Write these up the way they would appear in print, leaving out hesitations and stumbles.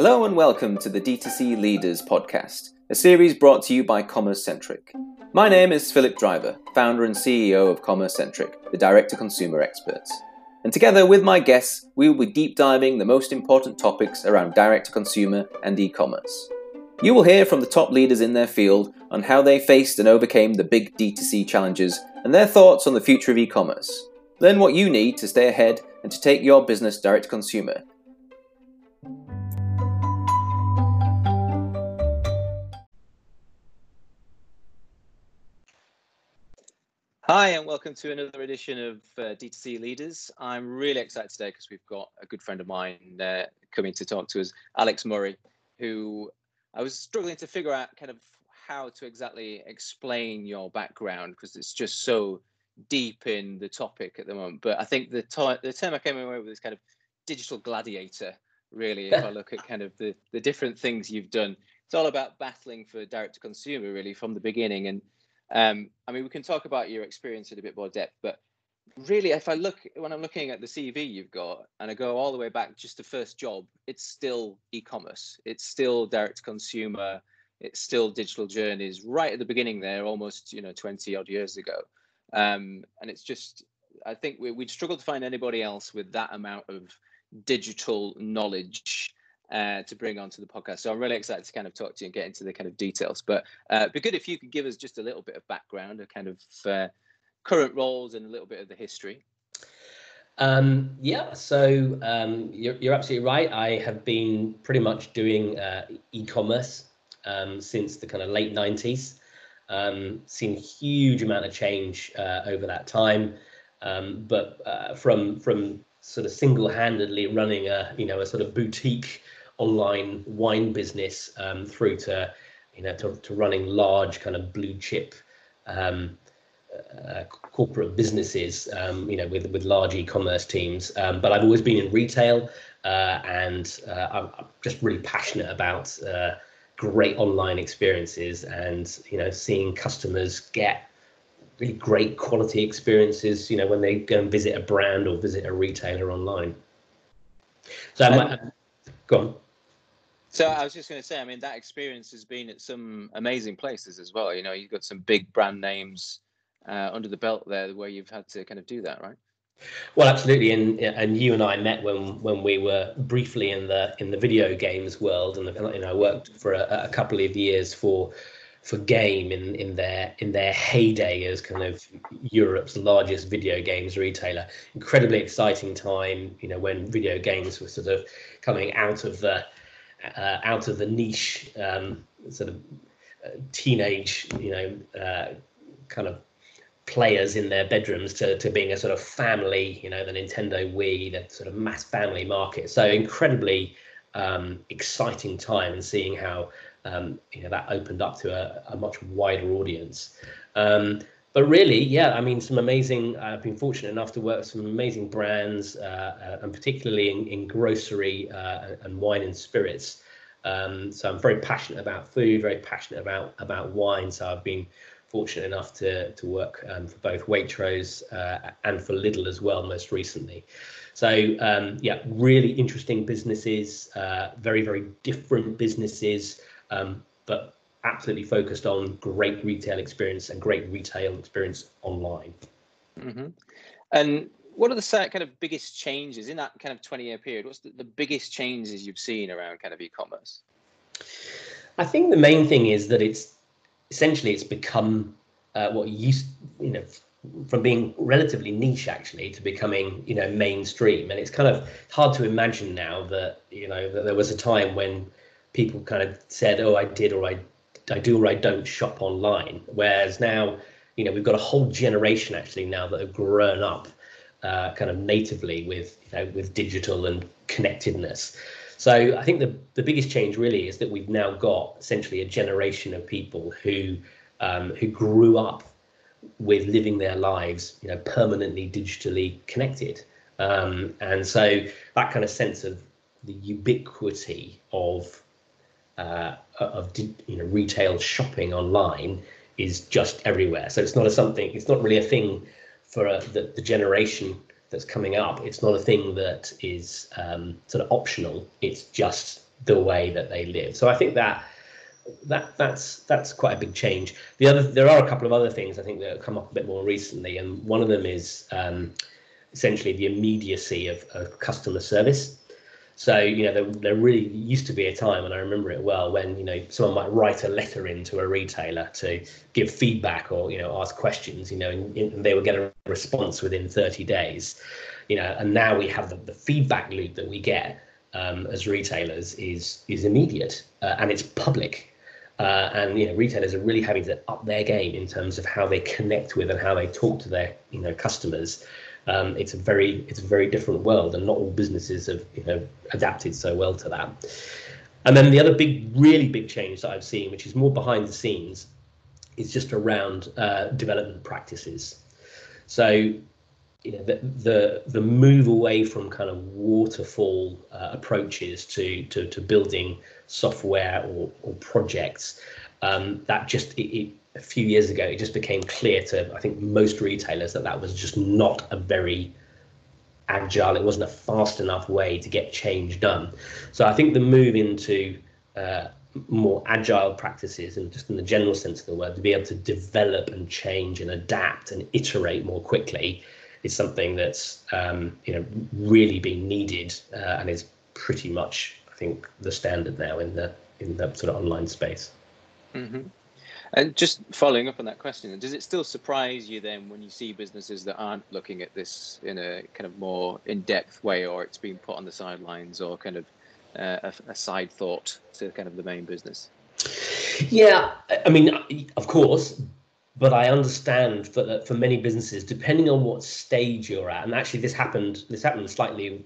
Hello and welcome to the D2C Leaders podcast, a series brought to you by Commerce Centric. My name is Philip Driver, founder and CEO of Commerce Centric, the direct-to-consumer experts. And together with my guests, we will be deep diving the most important topics around direct-to-consumer and e-commerce. You will hear from the top leaders in their field on how they faced and overcame the big D2C challenges and their thoughts on the future of e-commerce. Learn what you need to stay ahead and to take your business direct-to-consumer. Hi, and welcome to another edition of D2C Leaders. I'm really excited today because we've got a good friend of mine coming to talk to us, Alex Murray, who I was struggling to figure out kind of how to exactly explain your background because it's just so deep in the topic at the moment. But I think the term I came away with is kind of digital gladiator, really, if I look at kind of the different things you've done. It's all about battling for direct to consumer, really, from the beginning. And I mean, we can talk about your experience in a bit more depth, but really, when I'm looking at the CV you've got, and I go all the way back, just the first job, it's still e-commerce, it's still direct to consumer, it's still digital journeys, right at the beginning there, almost 20 odd years ago, and it's just, I think we'd struggle to find anybody else with that amount of digital knowledge to bring onto the podcast. So I'm really excited to kind of talk to you and get into the kind of details. But it'd be good if you could give us just a little bit of background, a kind of current roles and a little bit of the history. You're absolutely right. I have been pretty much doing e-commerce since the kind of late 90s. Seen a huge amount of change over that time, but from sort of single-handedly running a sort of boutique online wine business through to running large kind of blue chip corporate businesses with large e-commerce teams, but I've always been in retail, and I'm just really passionate about great online experiences and seeing customers get really great quality experiences when they go and visit a brand or visit a retailer online. So go on. So I was just going to say, I mean, that experience has been at some amazing places as well. You've got some big brand names under the belt there where you've had to kind of do that, right? Well, absolutely, and you and I met when we were briefly in the video games world, and I worked for a couple of years for Game in their heyday as kind of Europe's largest video games retailer. Incredibly exciting time, when video games were sort of coming out of the niche sort of teenage kind of players in their bedrooms to being a sort of family, the Nintendo Wii, the sort of mass family market. So incredibly exciting time, and seeing how that opened up to a much wider audience. But really, yeah, I mean, I've been fortunate enough to work with some amazing brands, and particularly in grocery and wine and spirits. So I'm very passionate about food, very passionate about wine. So I've been fortunate enough to work for both Waitrose and for Lidl as well, most recently. So really interesting businesses, very, very different businesses, but absolutely focused on great retail experience and great retail experience online. Mm-hmm. And what are the kind of biggest changes in that kind of 20-year period? What's the biggest changes you've seen around kind of e-commerce? I think the main thing is that it's become what used, from being relatively niche actually to becoming, mainstream. And it's kind of hard to imagine now that, that there was a time when people kind of said, oh, I do or I don't shop online. Whereas now, we've got a whole generation actually now that have grown up kind of natively with digital and connectedness. So I think the biggest change really is that we've now got essentially a generation of people who grew up with living their lives, permanently digitally connected, and so that kind of sense of the ubiquity of retail shopping online is just everywhere. So it's not really a thing for the generation that's coming up. It's not a thing that is sort of optional. It's just the way that they live. So I think that's quite a big change. There are a couple of other things I think that have come up a bit more recently, and one of them is essentially the immediacy of customer service. So, there really used to be a time, and I remember it well, when, someone might write a letter into a retailer to give feedback or, ask questions, and they would get a response within 30 days, and now we have the feedback loop that we get as retailers is immediate, and it's public. And retailers are really having to up their game in terms of how they connect with and how they talk to their customers. It's a very different world, and not all businesses have adapted so well to that. And then the other really big change that I've seen, which is more behind the scenes, is just around development practices. So the move away from kind of waterfall approaches to building software or projects, that just a few years ago, it just became clear to, I think, most retailers that was just not a very agile, it wasn't a fast enough way to get change done. So I think the move into more agile practices, and just in the general sense of the word, to be able to develop and change and adapt and iterate more quickly is something that's really been needed, and is pretty much, I think, the standard now in the sort of online space. Mm-hmm. And just following up on that question, does it still surprise you then when you see businesses that aren't looking at this in a kind of more in-depth way, or it's being put on the sidelines, or kind of a side thought to kind of the main business? Yeah, I mean, of course, but I understand for many businesses, depending on what stage you're at, and actually this happened slightly,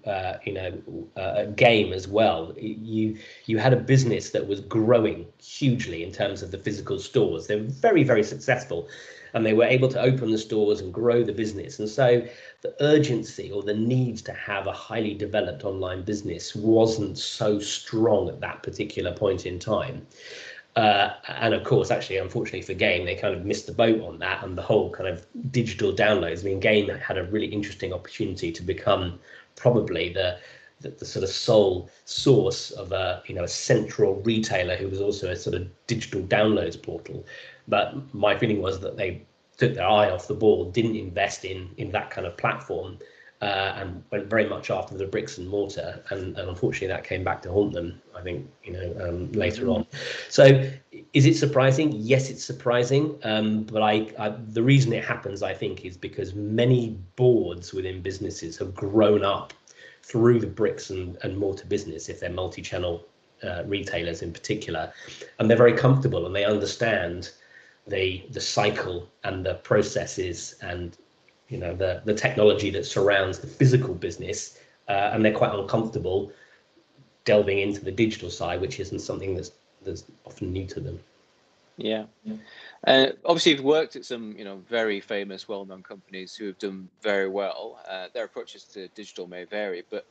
at Game as well. You had a business that was growing hugely in terms of the physical stores. They were very, very successful, and they were able to open the stores and grow the business. And so the urgency or the need to have a highly developed online business wasn't so strong at that particular point in time. And of course, actually, unfortunately for Game, they kind of missed the boat on that, and the whole kind of digital downloads. I mean, Game had a really interesting opportunity to become probably the sort of sole source of a central retailer who was also a sort of digital downloads portal. But my feeling was that they took their eye off the ball, didn't invest in that kind of platform, and went very much after the bricks and mortar, and unfortunately that came back to haunt them, I think, later on. So is it surprising? Yes, it's surprising, but the reason it happens, I think, is because many boards within businesses have grown up through the bricks and mortar business, if they're multi-channel retailers in particular, and they're very comfortable and they understand the cycle and the processes and the technology that surrounds the physical business, and they're quite uncomfortable delving into the digital side, which isn't something that's often new to them. Yeah. Obviously, you've worked at some very famous, well-known companies who have done very well. Their approaches to digital may vary, but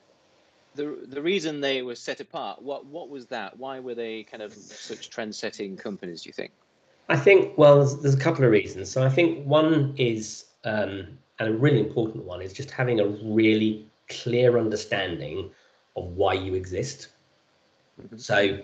the reason they were set apart, what was that? Why were they kind of such trend-setting companies, do you think? I think, well, there's a couple of reasons. So I think one is, and a really important one, is just having a really clear understanding of why you exist. Mm-hmm. So,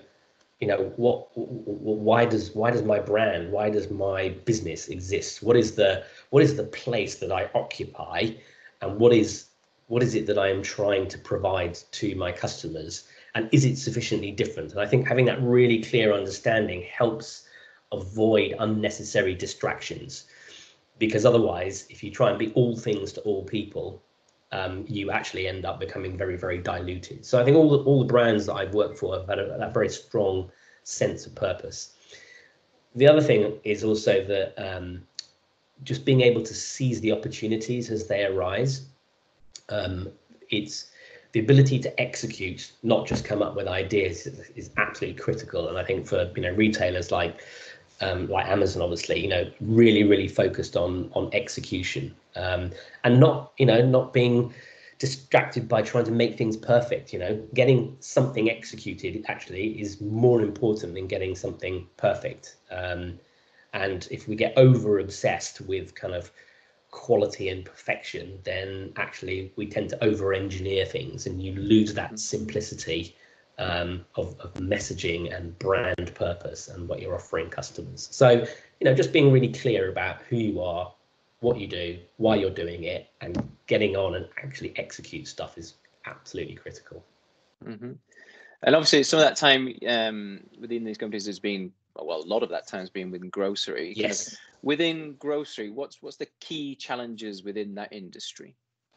why does my brand, why does my business exist? What is the place that I occupy, and what is it that I am trying to provide to my customers, and is it sufficiently different? And I think having that really clear understanding helps avoid unnecessary distractions, because otherwise, if you try and be all things to all people, you actually end up becoming very, very diluted. So I think all the brands that I've worked for have had that very strong sense of purpose. The other thing is also that just being able to seize the opportunities as they arise. It's the ability to execute, not just come up with ideas, is absolutely critical. And I think for retailers like Amazon, obviously, really, really focused on execution, and not being distracted by trying to make things perfect. Getting something executed actually is more important than getting something perfect. And if we get over obsessed with kind of quality and perfection, then actually we tend to over engineer things, and you lose that simplicity of messaging and brand purpose and what you're offering customers. So, just being really clear about who you are, what you do, why you're doing it, and getting on and actually execute stuff is absolutely critical. Mm-hmm. And obviously, some of that time within these companies has been, well, a lot of that time has been within grocery. Yes. Kind of within grocery, what's the key challenges within that industry?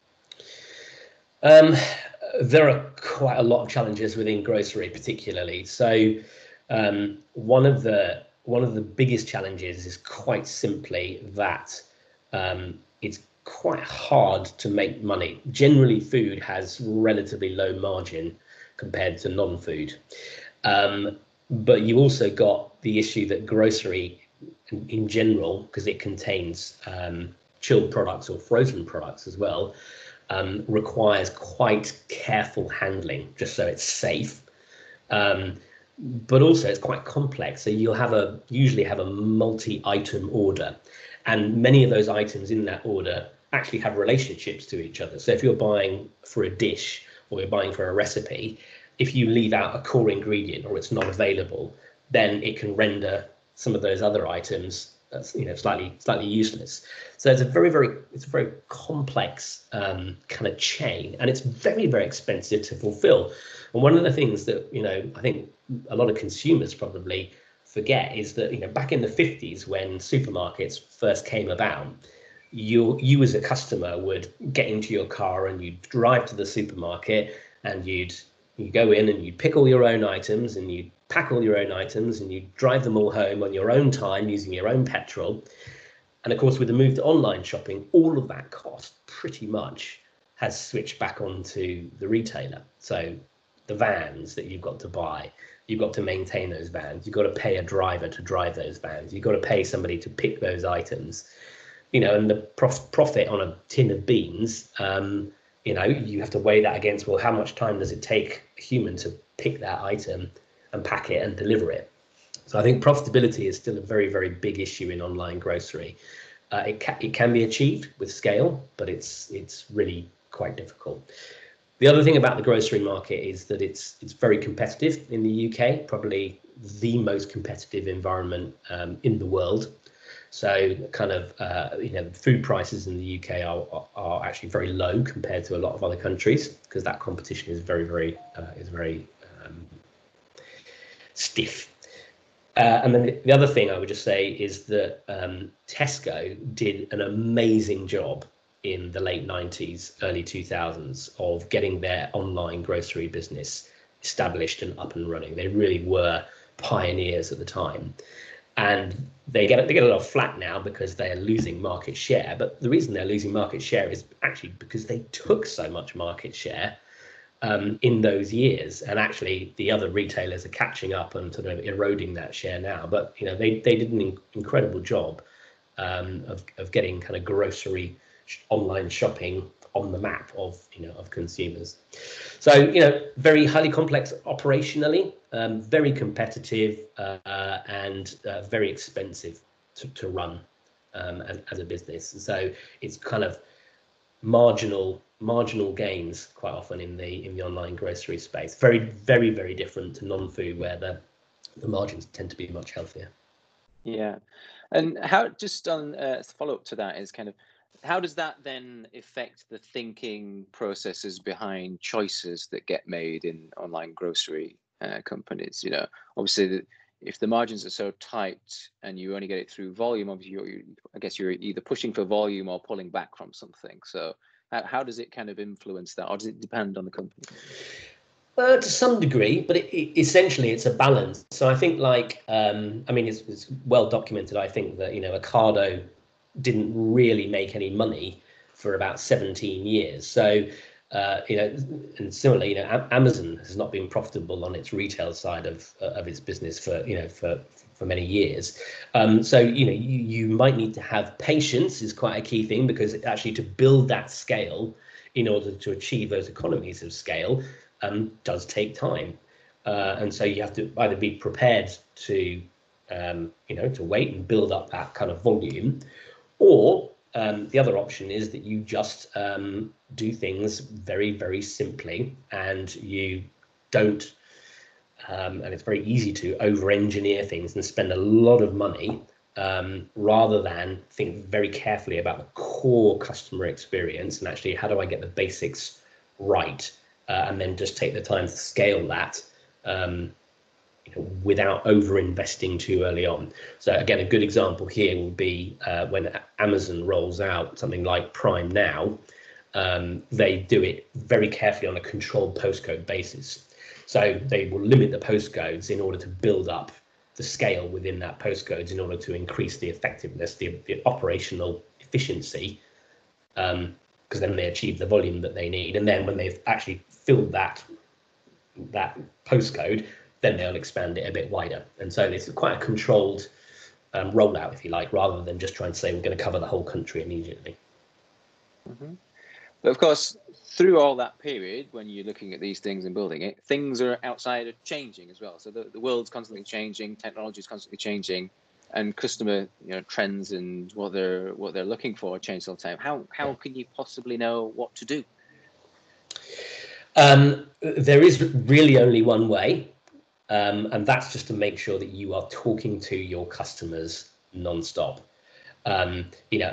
There are quite a lot of challenges within grocery, particularly. So, one of the biggest challenges is quite simply that it's quite hard to make money. Generally, food has relatively low margin compared to non-food. But you also got the issue that grocery in general, because it contains chilled products or frozen products as well, requires quite careful handling just so it's safe. But also it's quite complex. So you'll usually have a multi-item order, and many of those items in that order actually have relationships to each other. So if you're buying for a dish or you're buying for a recipe, if you leave out a core ingredient or it's not available, then it can render some of those other items slightly useless. So it's a very complex kind of chain, and it's very, very expensive to fulfill. And one of the things that I think a lot of consumers probably forget is that back in the 50s, when supermarkets first came about, you as a customer would get into your car and you'd drive to the supermarket, and you go in and you'd pick all your own items and you'd pack all your own items and you drive them all home on your own time using your own petrol. And of course, with the move to online shopping, all of that cost pretty much has switched back onto the retailer. So the vans that you've got to buy, you've got to maintain those vans, you've got to pay a driver to drive those vans, you've got to pay somebody to pick those items, and the profit on a tin of beans, you have to weigh that against, well, how much time does it take a human to pick that item and pack it and deliver it? So I think profitability is still a very, very big issue in online grocery. It can be achieved with scale, but it's really quite difficult. The other thing about the grocery market is that it's very competitive in the UK, probably the most competitive environment in the world. So kind of, food prices in the UK are actually very low compared to a lot of other countries, because that competition is very stiff. And then the other thing I would just say is that Tesco did an amazing job in the late 90s, early 2000s of getting their online grocery business established and up and running. They really were pioneers at the time. And they get a lot of flack now because they're losing market share. But the reason they're losing market share is actually because they took so much market share in those years. And actually, the other retailers are catching up and sort of eroding that share now. But they did an incredible job of getting kind of grocery online shopping on the map of consumers. So very highly complex operationally, very competitive, and very expensive to run as a business. So it's kind of marginal gains quite often in the online grocery space. Very, very, very different to non-food, where the margins tend to be much healthier. Yeah, and how, just on follow up to that, is kind of, how does that then affect the thinking processes behind choices that get made in online grocery companies? Obviously, if the margins are so tight and you only get it through volume, obviously I guess you're either pushing for volume or pulling back from something. So how does it kind of influence that, or does it depend on the company? To some degree, but essentially it's a balance. So I think, it's well documented, I think, that Ocado didn't really make any money for about 17 years. So and similarly, Amazon has not been profitable on its retail side of its business for many years. So you might need to have patience, is quite a key thing, because actually to build that scale in order to achieve those economies of scale does take time. And so you have to either be prepared to to wait and build up that kind of volume, or the other option is that you just do things very, very simply, and you don't and it's very easy to over-engineer things and spend a lot of money rather than think very carefully about the core customer experience and actually how do I get the basics right, and then just take the time to scale that without over investing too early on. So again, a good example here will be when Amazon rolls out something like Prime Now. They do it very carefully on a controlled postcode basis. So they will limit the postcodes in order to build up the scale within that postcodes in order to increase the effectiveness, the operational efficiency, because then they achieve the volume that they need. And then when they've actually filled that postcode, then they'll expand it a bit wider. And so it's quite a controlled rollout, if you like, rather than just trying to say we're going to cover the whole country immediately. Mm-hmm. But of course, through all that period, when you're looking at these things and building it, things are outside of changing as well. So the world's constantly changing, technology is constantly changing, and customer trends and what they're looking for change all the time. How can you possibly know what to do? There is really only one way, and that's just to make sure that you are talking to your customers non-stop. And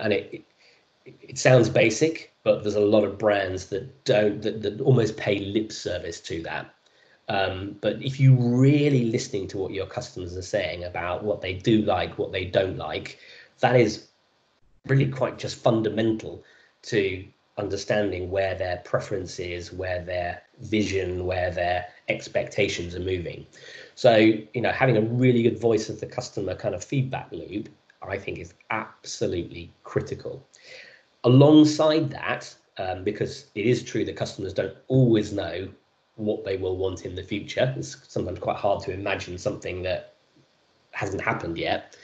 it sounds basic, but there's a lot of brands that that almost pay lip service to that. But if you really listening to what your customers are saying about what they do like, what they don't like, that is really quite just fundamental to understanding where their preference is, where their vision, where their expectations are moving. So, having a really good voice of the customer kind of feedback loop, I think is absolutely critical. Alongside that, because it is true that customers don't always know what they will want in the future. It's sometimes quite hard to imagine something that hasn't happened yet.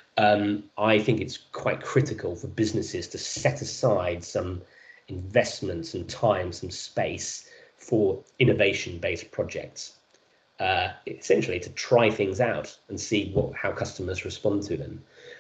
I think it's quite critical for businesses to set aside some investment, some time, some space for innovation-based projects, essentially to try things out and see how customers respond to them.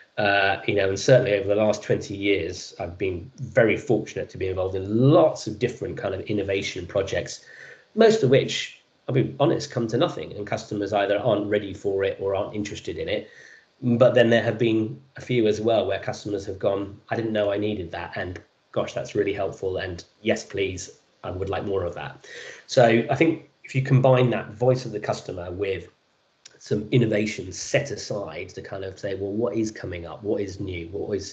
And certainly over the last 20 years, I've been very fortunate to be involved in lots of different kind of innovation projects, most of which, I'll be honest, come to nothing, and customers either aren't ready for it or aren't interested in it. But then there have been a few as well where customers have gone, I didn't know I needed that, and gosh, that's really helpful, and yes, please, I would like more of that. So I think if you combine that voice of the customer with some innovation set aside to kind of say, well, what is coming up? What is new?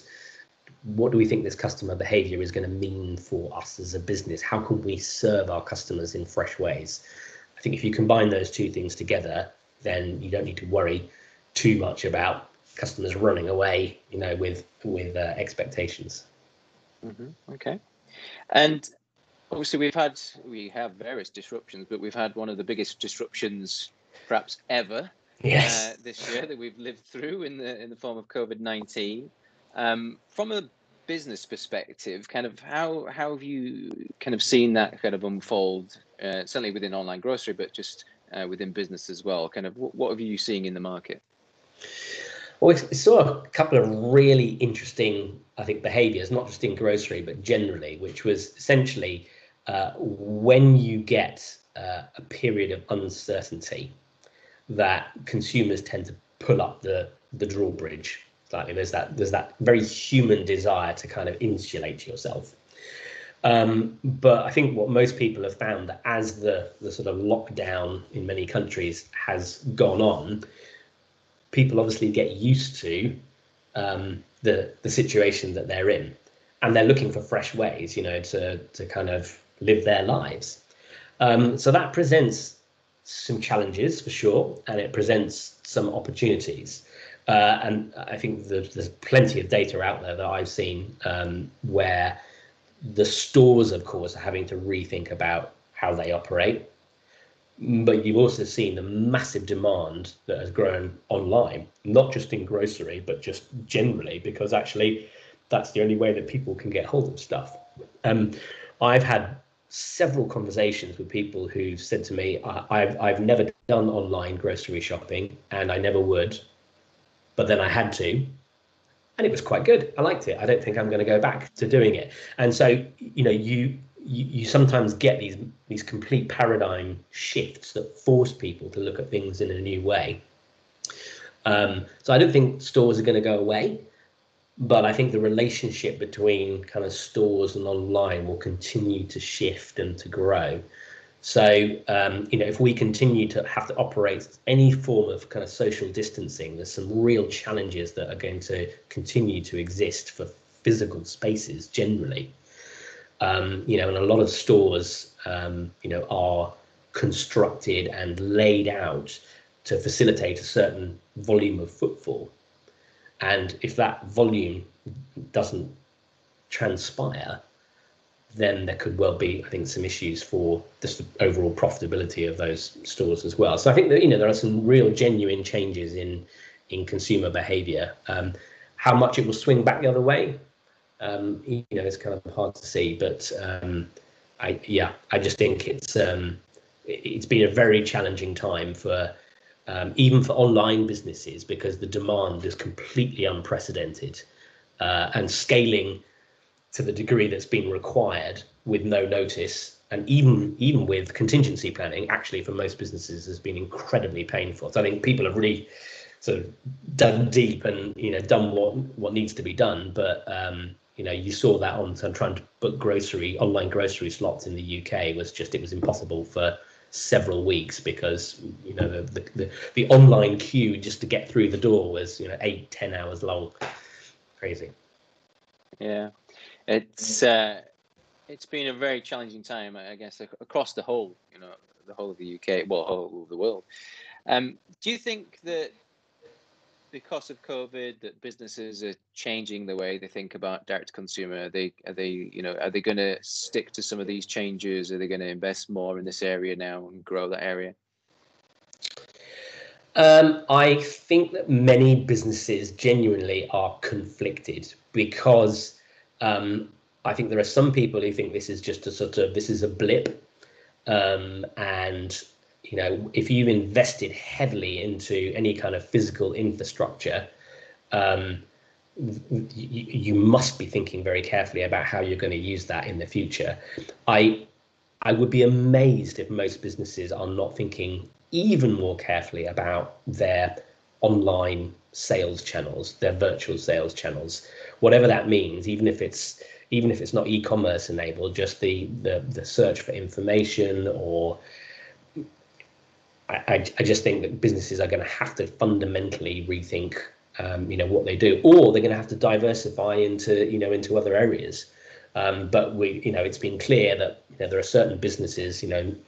What do we think this customer behavior is going to mean for us as a business? How can we serve our customers in fresh ways? I think if you combine those two things together, then you don't need to worry too much about customers running away, with expectations. Mm-hmm. Okay. And obviously we have various disruptions, but we've had one of the biggest disruptions perhaps ever this year that we've lived through in the form of COVID-19. From a business perspective, kind of how have you kind of seen that kind of unfold, certainly within online grocery, but just within business as well? Kind of what have you seen in the market? Well, we saw a couple of really interesting, I think, behaviors, not just in grocery, but generally, which was essentially when you get a period of uncertainty, that consumers tend to pull up the drawbridge slightly. There's that very human desire to kind of insulate yourself. But I think what most people have found that as the sort of lockdown in many countries has gone on, people obviously get used to the situation that they're in, and they're looking for fresh ways, to kind of live their lives. So that presents some challenges for sure, and it presents some opportunities. And I think there's plenty of data out there that I've seen where the stores, of course, are having to rethink about how they operate. But you've also seen the massive demand that has grown online, not just in grocery, but just generally, because actually that's the only way that people can get hold of stuff. I've had several conversations with people who've said to me, I've never done online grocery shopping and I never would, but then I had to, and it was quite good. I liked it. I don't think I'm going to go back to doing it. And so, you you sometimes get these complete paradigm shifts that force people to look at things in a new way. So I don't think stores are going to go away, but I think the relationship between kind of stores and online will continue to shift and to grow. So, if we continue to have to operate any form of kind of social distancing, there's some real challenges that are going to continue to exist for physical spaces generally. And a lot of stores, are constructed and laid out to facilitate a certain volume of footfall. And if that volume doesn't transpire, then there could well be, I think, some issues for the overall profitability of those stores as well. So I think that there are some real genuine changes in consumer behaviour. How much it will swing back the other way, it's kind of hard to see. But I just think it's been a very challenging time for even for online businesses, because the demand is completely unprecedented, and scaling to the degree that's been required with no notice, and even with contingency planning, actually for most businesses has been incredibly painful. So I think people have really sort of dug deep and done what needs to be done. But you saw that on trying to book online grocery slots in the UK it was impossible for several weeks, because the online queue just to get through the door was 8-10 hours long. Crazy. Yeah. It's been a very challenging time, I guess, across the whole of the UK, well, all of the world. Do you think that because of COVID, that businesses are changing the way they think about direct to consumer? Are they going to stick to some of these changes? Are they going to invest more in this area now and grow that area? I think that many businesses genuinely are conflicted, because I think there are some people who think this is just this is a blip, and if you've invested heavily into any kind of physical infrastructure, you must be thinking very carefully about how you're going to use that in the future. I would be amazed if most businesses are not thinking even more carefully about their online sales channels, their virtual sales channels, whatever that means, even if it's not e-commerce enabled, just the search for information. Or I just think that businesses are going to have to fundamentally rethink what they do, or they're going to have to diversify into other areas. But it's been clear that there are certain businesses,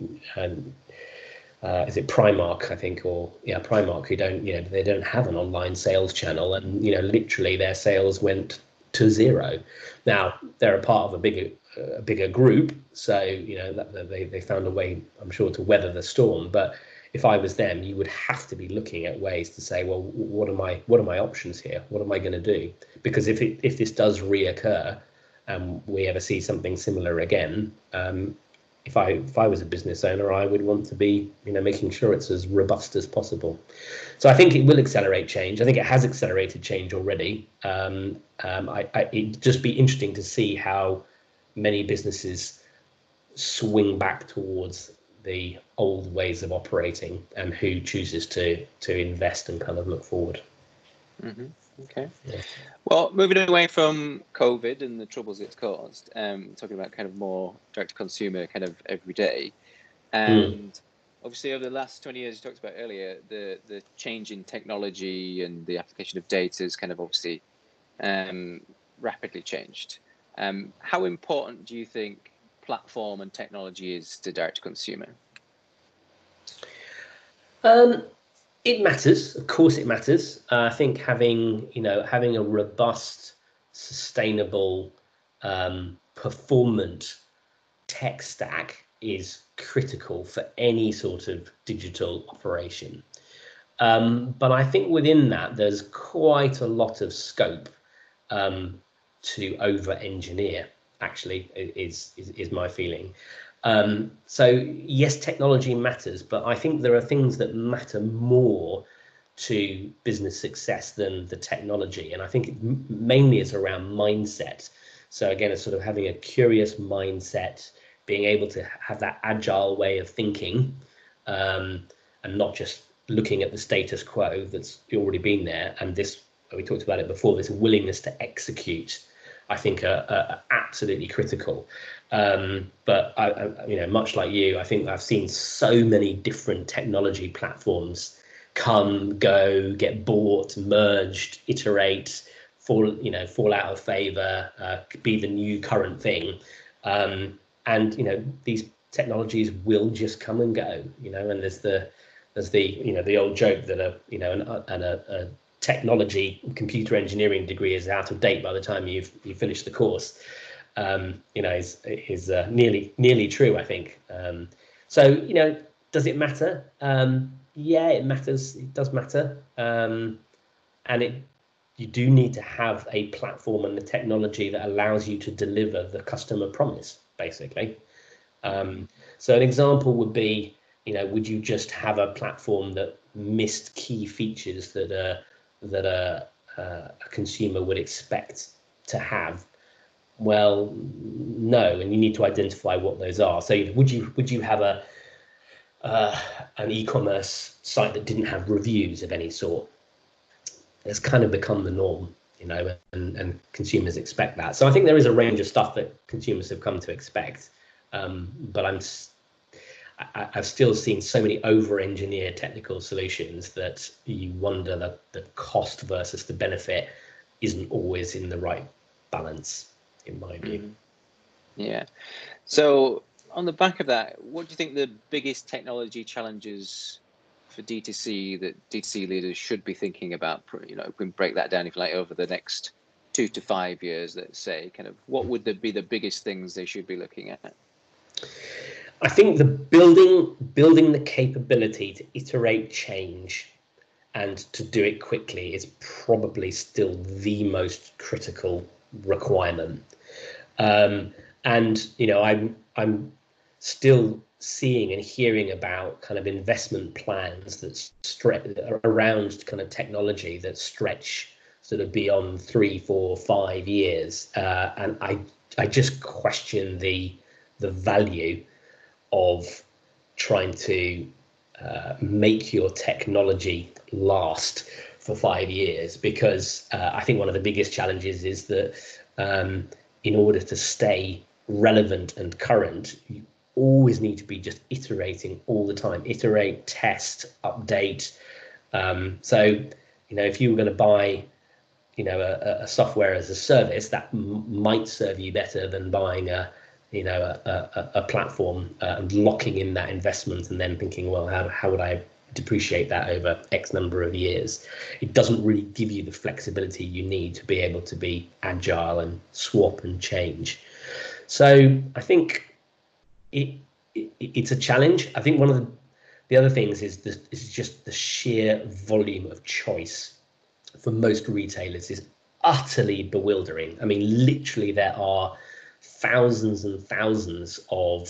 is it Primark, I think, Primark, who they don't have an online sales channel, and literally their sales went to zero. Now they're a part of a bigger group, so they found a way, I'm sure, to weather the storm. But if I was them, you would have to be looking at ways to say, well, what are my options here? What am I going to do? Because if this does reoccur, and we ever see something similar again, if I was a business owner, I would want to be making sure it's as robust as possible. So I think it will accelerate change. I think it has accelerated change already. It'd just be interesting to see how many businesses swing back towards the old ways of operating, and who chooses to invest and kind of look forward. Mm-hmm. Okay. Yeah. Well, moving away from COVID and the troubles it's caused, talking about kind of more direct to consumer kind of every day. And obviously over the last 20 years, you talked about earlier, the change in technology and the application of data has kind of obviously rapidly changed. How important do you think platform and technology is to direct to consumer? It matters, of course it matters. I think having a robust, sustainable, performant tech stack is critical for any sort of digital operation. But I think within that, there's quite a lot of scope to over-engineer, actually, is my feeling. So yes, technology matters, but I think there are things that matter more to business success than the technology. And I think it mainly is around mindset. So again, it's sort of having a curious mindset, being able to have that agile way of thinking, and not just looking at the status quo that's already been there, and this, we talked about it before, this willingness to execute, I think are absolutely critical. But I, much like you, I think I've seen so many different technology platforms come, go, get bought, merged, iterate, fall out of favor, be the new current thing. And these technologies will just come and go, and there's the old joke that a technology computer engineering degree is out of date by the time you finish the course. Is nearly true, I think. So does it matter? Yeah, it matters. It does matter. And you do need to have a platform and the technology that allows you to deliver the customer promise, basically. So an example would be, would you just have a platform that missed key features that a consumer would expect to have? Well, no, and you need to identify what those are. So would you have an e-commerce site that didn't have reviews of any sort? It's kind of become the norm, and consumers expect that. So I think there is a range of stuff that consumers have come to expect, but I've still seen so many over-engineered technical solutions that you wonder that the cost versus the benefit isn't always in the right balance, in my view. Yeah. So on the back of that, what do you think the biggest technology challenges for D2C that D2C leaders should be thinking about? We can break that down, if you like, over the next 2 to 5 years, let's say. Kind of what would be the biggest things they should be looking at? I think the building the capability to iterate change and to do it quickly is probably still the most critical requirement. And I'm still seeing and hearing about kind of investment plans that around kind of technology that stretch sort of beyond 3, 4, 5 years, and I just question the value of trying to make your technology last for 5 years, because I think one of the biggest challenges is that in order to stay relevant and current, you always need to be just iterating all the time. Iterate, test, update. So if you were going to buy a software as a service, that might serve you better than buying a platform and locking in that investment and then thinking, well, how would I depreciate that over X number of years? It doesn't really give you the flexibility you need to be able to be agile and swap and change. So I think it's a challenge. I think one of the other things is just the sheer volume of choice for most retailers is utterly bewildering. I mean, literally there are thousands and thousands of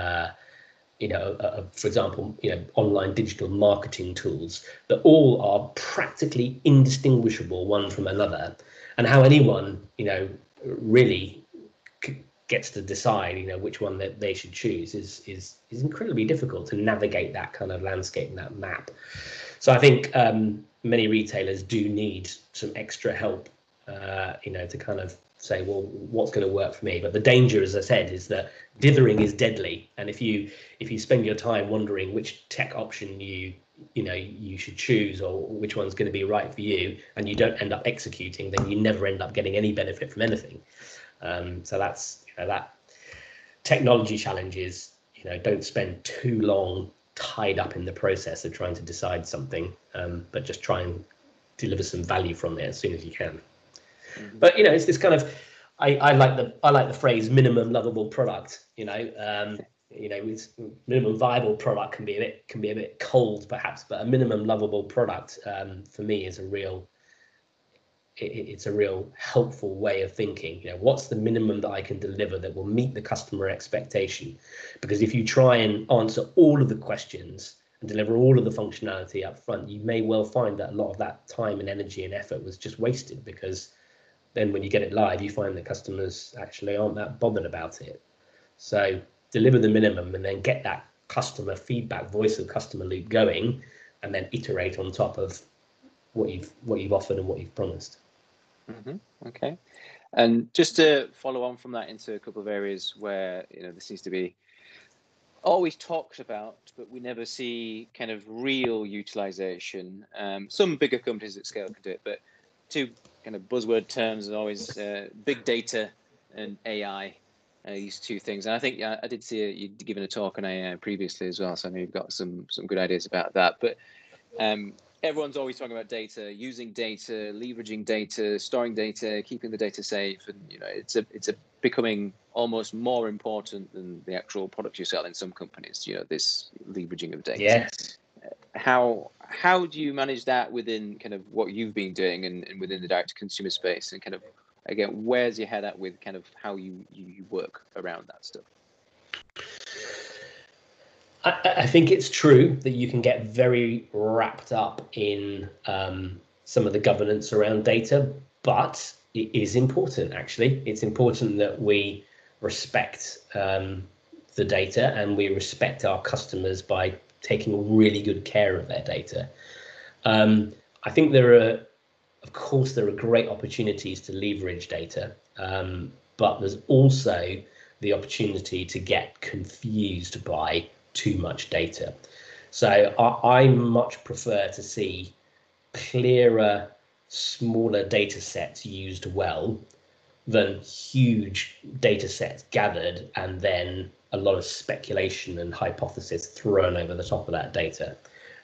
for example, online digital marketing tools that all are practically indistinguishable one from another, and how anyone really gets to decide which one that they should choose is incredibly difficult to navigate that kind of landscape and that map. So I think many retailers do need some extra help to kind of say, well, what's going to work for me? But the danger, as I said, is that dithering is deadly, and if you spend your time wondering which tech option you should choose or which one's going to be right for you, and you don't end up executing, then you never end up getting any benefit from anything. So that's that technology challenges. Don't spend too long tied up in the process of trying to decide something, but just try and deliver some value from it as soon as you can. Mm-hmm. But it's this kind of I like the phrase minimum lovable product. It's minimum viable product can be a bit cold perhaps, but a minimum lovable product for me is it's a real helpful way of thinking. What's the minimum that I can deliver that will meet the customer expectation? Because if you try and answer all of the questions and deliver all of the functionality up front, you may well find that a lot of that time and energy and effort was just wasted, because then when you get it live, you find that customers actually aren't that bothered about it. So deliver the minimum, and then get that customer feedback, voice of customer loop going, and then iterate on top of what you've offered and what you've promised. Okay. And just to follow on from that into a couple of areas where there seems to be always talked about, but we never see kind of real utilization. Some bigger companies at scale can do it, but two kind of buzzword terms are always big data and AI. These two things, and I think I did see you'd given a talk on AI previously as well, so I know you've got some good ideas about that. But everyone's always talking about data, using data, leveraging data, storing data, keeping the data safe, and it's a becoming almost more important than the actual products you sell in some companies. This leveraging of data. Yes. How do you manage that within kind of what you've been doing and within the direct to consumer space, and kind of again, where's your head at with kind of how you work around that stuff? I think it's true that you can get very wrapped up in some of the governance around data, but it is important, actually. It's important that we respect the data, and we respect our customers by taking really good care of their data. I think there are great opportunities to leverage data, but there's also the opportunity to get confused by too much data. So I much prefer to see clearer, smaller data sets used well than huge data sets gathered and then a lot of speculation and hypothesis thrown over the top of that data.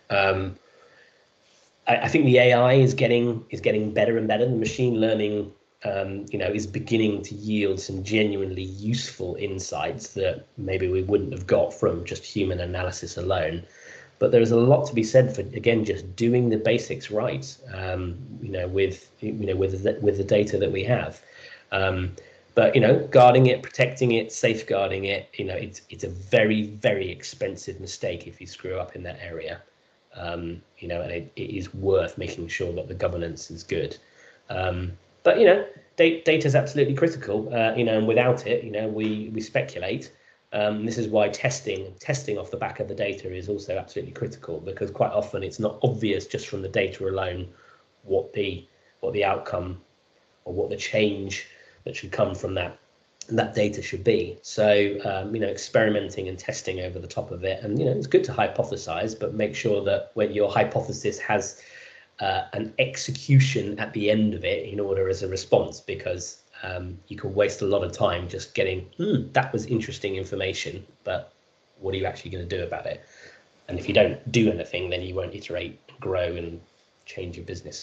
I think the AI is getting better and better. The machine learning is beginning to yield some genuinely useful insights that maybe we wouldn't have got from just human analysis alone. But there's a lot to be said for, again, just doing the basics right, with the data that we have. But guarding it, protecting it, safeguarding it, it's a very, very expensive mistake if you screw up in that area. And it is worth making sure that the governance is good. But data is absolutely critical, and without it, we speculate. This is why testing off the back of the data is also absolutely critical, because quite often it's not obvious just from the data alone what the outcome or what the change that should come from that data should be. So experimenting and testing over the top of it, and it's good to hypothesize, but make sure that when your hypothesis has an execution at the end of it in order as a response, because you could waste a lot of time just getting that was interesting information, but what are you actually going to do about it? And if you don't do anything, then you won't iterate, grow, and change your business.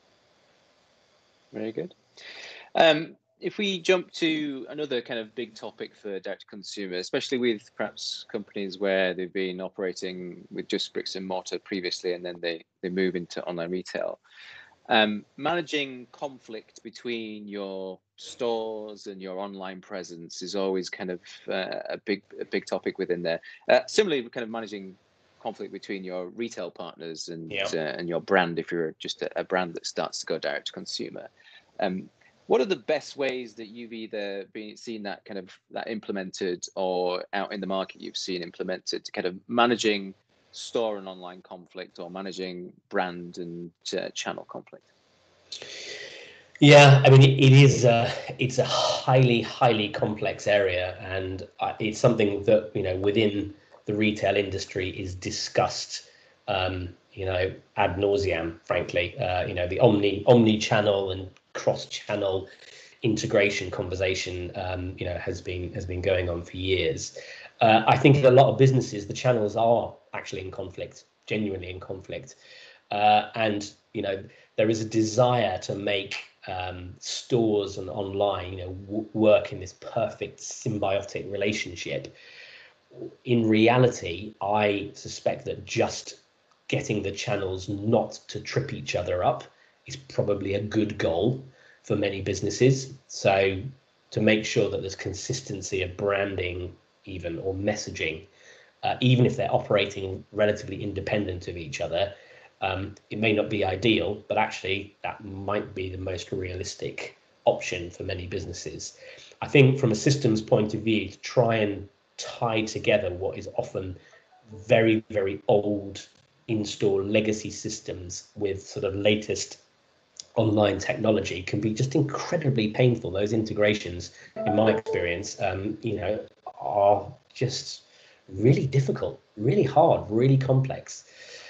Very good. If we jump to another kind of big topic for direct to consumer, especially with perhaps companies where they've been operating with just bricks and mortar previously, and then they move into online retail, managing conflict between your stores and your online presence is always kind of a big topic within there. Similarly, kind of managing conflict between your retail partners and your brand, if you're just a brand that starts to go direct to consumer. What are the best ways that you've either seen that kind of that implemented, or out in the market you've seen implemented, to kind of managing store and online conflict, or managing brand and channel conflict? Yeah, I mean, it's a highly complex area, and it's something that within the retail industry is discussed ad nauseam, frankly. The omni-channel and cross-channel integration conversation has been going on for years. I think in a lot of businesses the channels are actually in conflict, genuinely in conflict, and there is a desire to make stores and online work in this perfect symbiotic relationship. In reality, I suspect that just getting the channels not to trip each other up is probably a good goal for many businesses. So to make sure that there's consistency of branding even, or messaging, even if they're operating relatively independent of each other, it may not be ideal, but actually that might be the most realistic option for many businesses. I think from a systems point of view, to try and tie together what is often very, very old in-store legacy systems with sort of latest online technology can be just incredibly painful. Those integrations, in my experience, are just really difficult, really hard, really complex.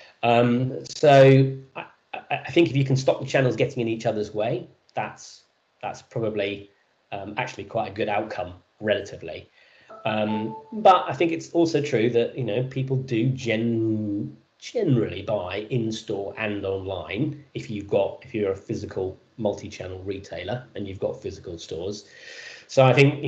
So I think if you can stop the channels getting in each other's way, that's probably actually quite a good outcome relatively. But I think it's also true that people do generally buy in-store and online if you're a physical multi-channel retailer and you've got physical stores. So I think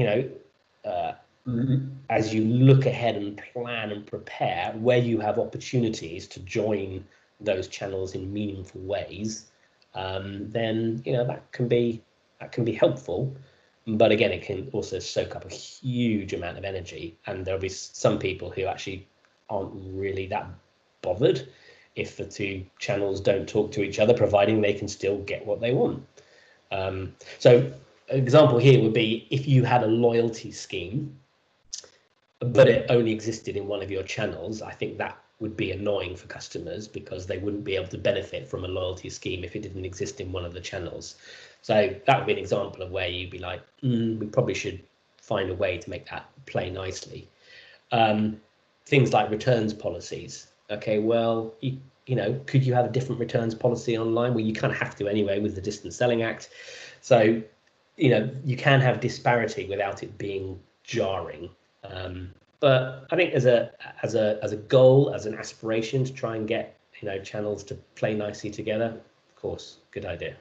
as you look ahead and plan and prepare where you have opportunities to join those channels in meaningful ways, then that can be helpful. But again, it can also soak up a huge amount of energy, and there'll be some people who actually aren't really that bothered if the two channels don't talk to each other, providing they can still get what they want. So an example here would be if you had a loyalty scheme, but it only existed in one of your channels. I think that would be annoying for customers because they wouldn't be able to benefit from a loyalty scheme if it didn't exist in one of the channels. So that would be an example of where you'd be like, we probably should find a way to make that play nicely. Things like returns policies. Okay, well, could you have a different returns policy online? Well, you kind of have to anyway with the Distance Selling Act. So, you can have disparity without it being jarring. But I think as a goal, as an aspiration to try and get channels to play nicely together, of course, good idea.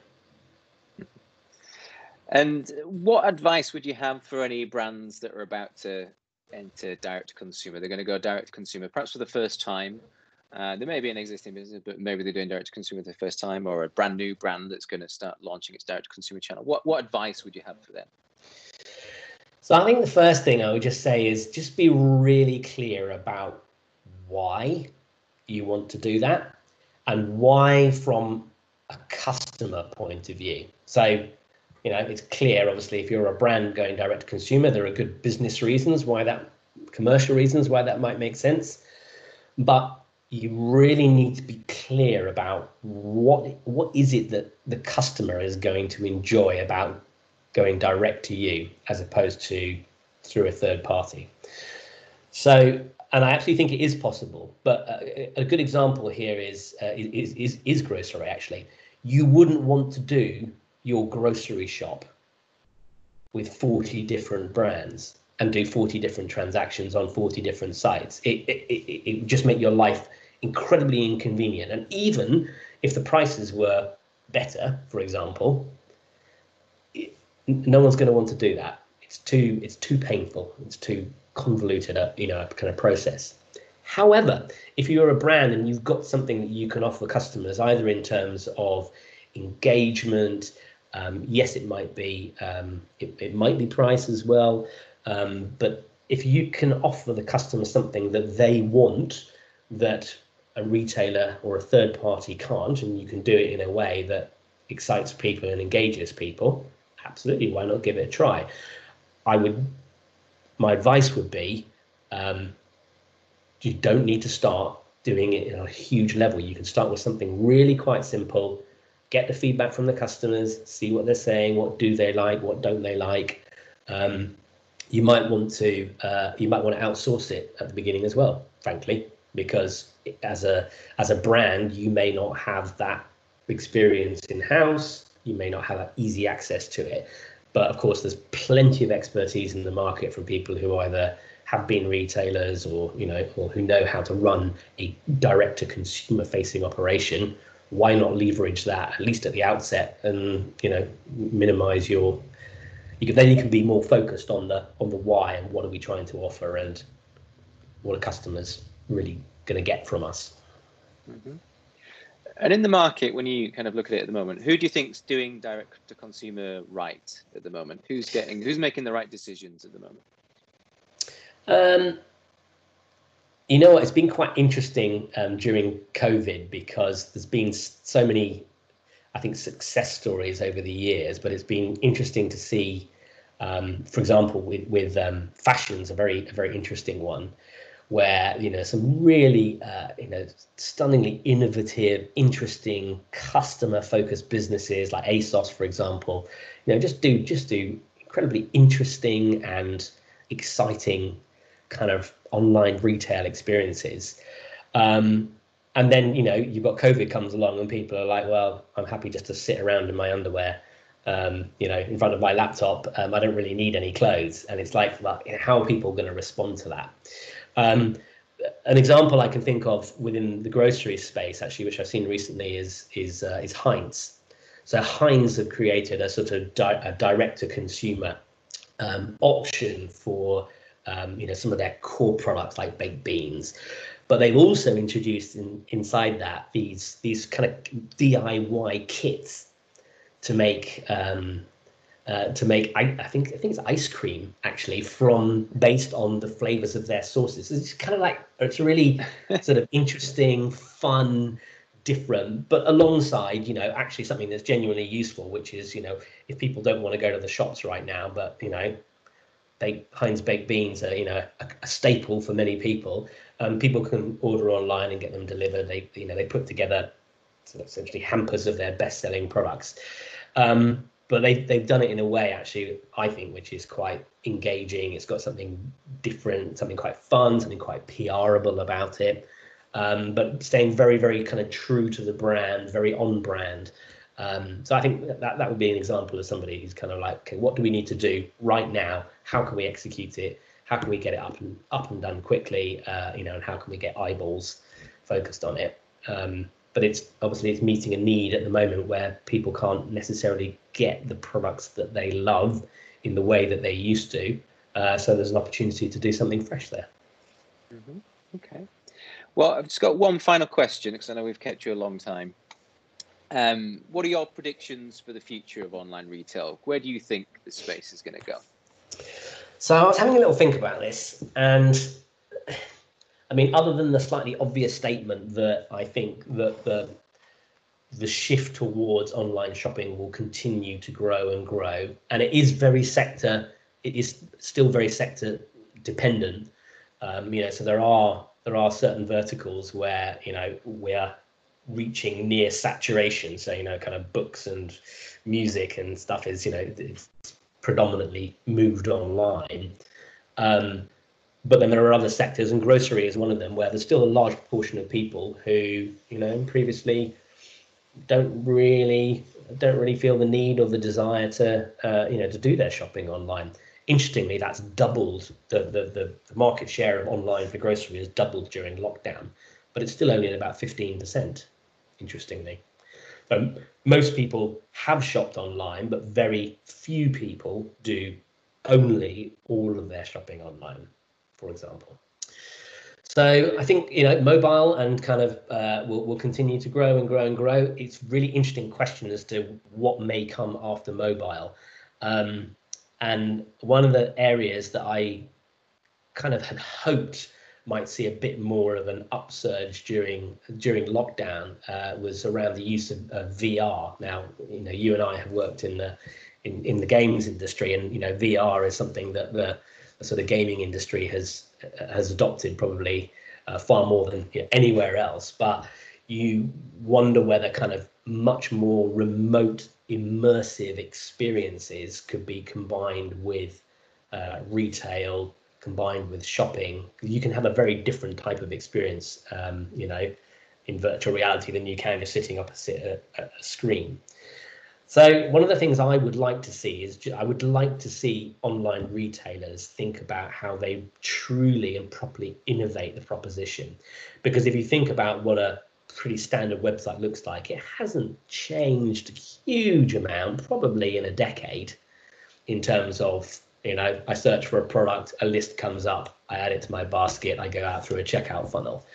And what advice would you have for any brands that are about to enter direct to consumer? They're going to go direct to consumer, perhaps for the first time. There may be an existing business, but maybe they're doing direct to consumer for the first time, or a brand new brand that's going to start launching its direct to consumer channel. What advice would you have for them? So I think the first thing I would just say is just be really clear about why you want to do that and why from a customer point of view. So, it's clear, obviously, if you're a brand going direct to consumer, there are good business reasons commercial reasons why that might make sense. But you really need to be clear about what is it that the customer is going to enjoy about going direct to you as opposed to through a third party. So, and I actually think it is possible, but a good example here is grocery. Actually, you wouldn't want to do your grocery shop with 40 different brands and do 40 different transactions on 40 different sites. It would just make your life incredibly inconvenient. And even if the prices were better, for example, no one's going to want to do that. It's too painful. It's too convoluted, a kind of process. However, if you're a brand and you've got something that you can offer customers, either in terms of engagement, yes, it might be price as well, but if you can offer the customer something that they want that a retailer or a third party can't, and you can do it in a way that excites people and engages people, absolutely, why not give it a try? My advice would be, you don't need to start doing it at a huge level. You can start with something really quite simple, get the feedback from the customers, see what they're saying, what do they like, what don't they like. You might want to outsource it at the beginning as well, frankly, because as a brand, you may not have that experience in-house. You may not have that easy access to it. But of course, there's plenty of expertise in the market from people who either have been retailers or who know how to run a direct to consumer facing operation. Why not leverage that at least at the outset and minimize then you can be more focused on the why and what are we trying to offer and what are customers really going to get from us. Mm-hmm. And in the market, when you kind of look at it at the moment, who do you think's doing direct to consumer right at the moment? Who's making the right decisions at the moment? It's been quite interesting during COVID because there's been so many, I think, success stories over the years, but it's been interesting to see For example, with fashion's a very interesting one, where some really stunningly innovative, interesting, customer-focused businesses like ASOS, for example, just do incredibly interesting and exciting kind of online retail experiences. And then you've got COVID comes along and people are like, well, I'm happy just to sit around in my underwear, in front of my laptop. I don't really need any clothes. And it's like, well, how are people going to respond to that? An example I can think of within the grocery space, actually, which I've seen recently, is Heinz. So Heinz have created a sort of a direct-to-consumer option for some of their core products like baked beans, but they've also introduced inside that these kind of DIY kits to make I think it's ice cream, actually, based on the flavors of their sauces. It's kind of like, it's really sort of interesting, fun, different, but alongside actually something that's genuinely useful, which is if people don't want to go to the shops right now, but Heinz baked beans are a staple for many people. People can order online and get them delivered. They put together essentially hampers of their best-selling products. But they've done it in a way, actually, I think, which is quite engaging. It's got something different, something quite fun, something quite PRable about it, but staying very, very kind of true to the brand, very on brand. So I think that would be an example of somebody who's kind of like, okay, what do we need to do right now? How can we execute it? How can we get it up and done quickly? And how can we get eyeballs focused on it? But it's meeting a need at the moment where people can't necessarily get the products that they love in the way that they used to. So there's an opportunity to do something fresh there. Mm-hmm. Okay. Well, I've just got one final question, because I know we've kept you a long time. What are your predictions for the future of online retail? Where do you think the space is going to go? So I was having a little think about this, and I mean, other than the slightly obvious statement that I think that the shift towards online shopping will continue to grow and grow, and it is still very sector dependent. So there are certain verticals where we're reaching near saturation. So kind of books and music and stuff is it's predominantly moved online. But then there are other sectors, and grocery is one of them, where there's still a large proportion of people who, previously don't really feel the need or the desire to do their shopping online. Interestingly, that's doubled. The market share of online for grocery has doubled during lockdown, but it's still only at about 15%, interestingly. So most people have shopped online, but very few people do only all of their shopping online, for example. So I think mobile and kind of will continue to grow and grow and grow. It's a really interesting question as to what may come after mobile. And one of the areas that I kind of had hoped might see a bit more of an upsurge during lockdown was around the use of VR. Now, you and I have worked in the games industry, and VR is something that the sort of gaming industry has adopted probably far more than anywhere else. But you wonder whether kind of much more remote, immersive experiences could be combined with retail, combined with shopping. You can have a very different type of experience, in virtual reality than you can just sitting opposite a screen. So one of the things I would like to see is I would like to see online retailers think about how they truly and properly innovate the proposition. Because if you think about what a pretty standard website looks like, it hasn't changed a huge amount, probably in a decade, in terms of, I search for a product, a list comes up, I add it to my basket, I go out through a checkout funnel.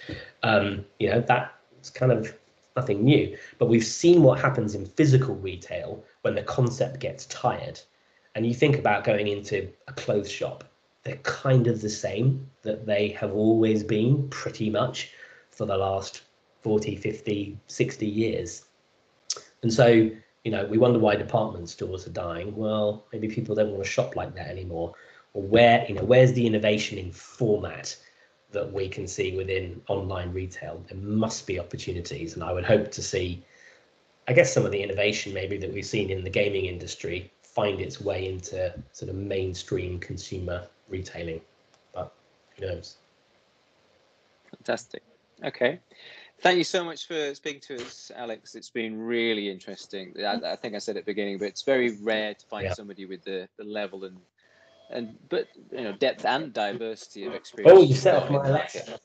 That's kind of nothing new, but we've seen what happens in physical retail when the concept gets tired. And you think about going into a clothes shop, they're kind of the same that they have always been, pretty much, for the last 40, 50, 60 years. And so, we wonder why department stores are dying. Well, maybe people don't want to shop like that anymore. Or where's the innovation in format that we can see within online retail? There must be opportunities, and I would hope to see, I guess, some of the innovation maybe that we've seen in the gaming industry find its way into sort of mainstream consumer retailing, but who knows? Fantastic. Okay. Thank you so much for speaking to us, Alex. It's been really interesting. I think I said at the beginning, but it's very rare to find somebody with the level but depth and diversity of experience. Oh, you set off my Alexa.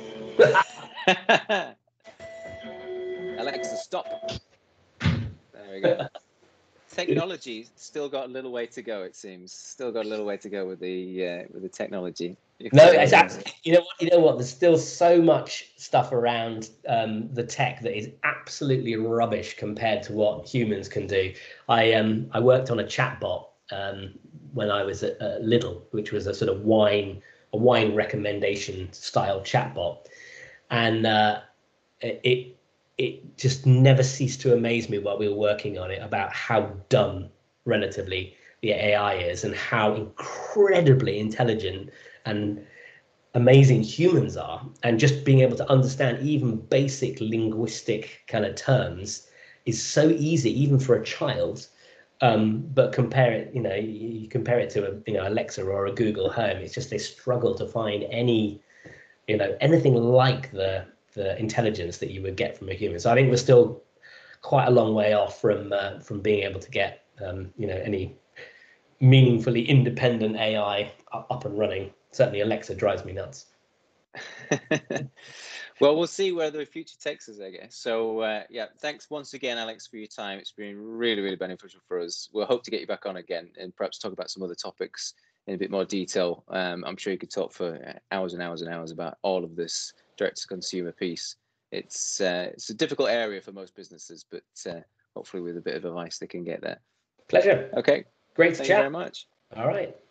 Alexa, stop. There we go. Technology still got a little way to go. It seems still got a little way to go with the technology. No, exactly. You know what? There's still so much stuff around the tech that is absolutely rubbish compared to what humans can do. I worked on a chatbot when I was at Lidl, which was a sort of wine recommendation style chatbot, and it just never ceased to amaze me while we were working on it about how dumb relatively the AI is and how incredibly intelligent and amazing humans are, and just being able to understand even basic linguistic kind of terms is so easy even for a child. But compare it, you compare it to Alexa or a Google Home, it's just they struggle to find anything like the intelligence that you would get from a human. So I think we're still quite a long way off from being able to get any meaningfully independent AI up and running. Certainly Alexa drives me nuts. Well, we'll see where the future takes us, I guess. So yeah, thanks once again, Alex, for your time. It's been really, really beneficial for us. We'll hope to get you back on again and perhaps talk about some other topics in a bit more detail. I'm sure you could talk for hours and hours and hours about all of this direct-to-consumer piece. It's a difficult area for most businesses, but hopefully with a bit of advice they can get there. Pleasure. Okay. Great to chat. Thank you very much. All right.